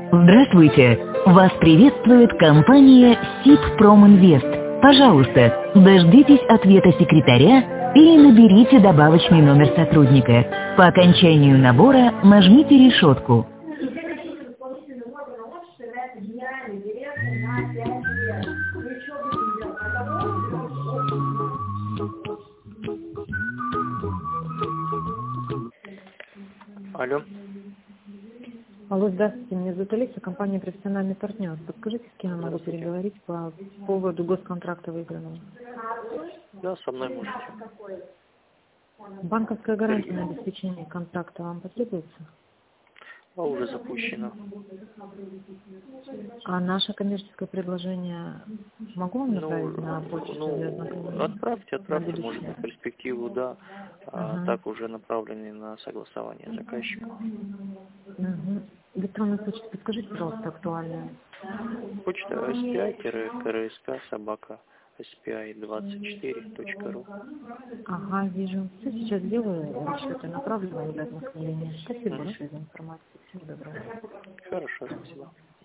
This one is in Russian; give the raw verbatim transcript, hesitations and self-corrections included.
Здравствуйте! Вас приветствует компания Сибпроминвест. Пожалуйста, дождитесь ответа секретаря или наберите добавочный номер сотрудника. По окончанию набора нажмите решетку. Алло. Алло, здравствуйте, меня зовут Олеся, компания «Профессиональный партнер». Подскажите, с кем я могу переговорить по поводу госконтракта выигранного? Да, со мной можете. Банковская гарантия на обеспечение контракта вам потребуется? А уже запущено. А наше коммерческое предложение могу вам направить Ну, на почту для ну ознакомления? отправьте, отправьте, На может, на будущее? перспективу, да. А Ага. так уже направленный на согласование заказчику. Угу. Электронную почту подскажите, пожалуйста, актуальную. Почта эс пи ай крск собака эс пи ай двадцать четыре точка ру. Ага, вижу. Все, сейчас сделаю, расчеты направлю вам для ознакомления. Спасибо Угу. большое за информацию. Всего доброго. Хорошо, спасибо.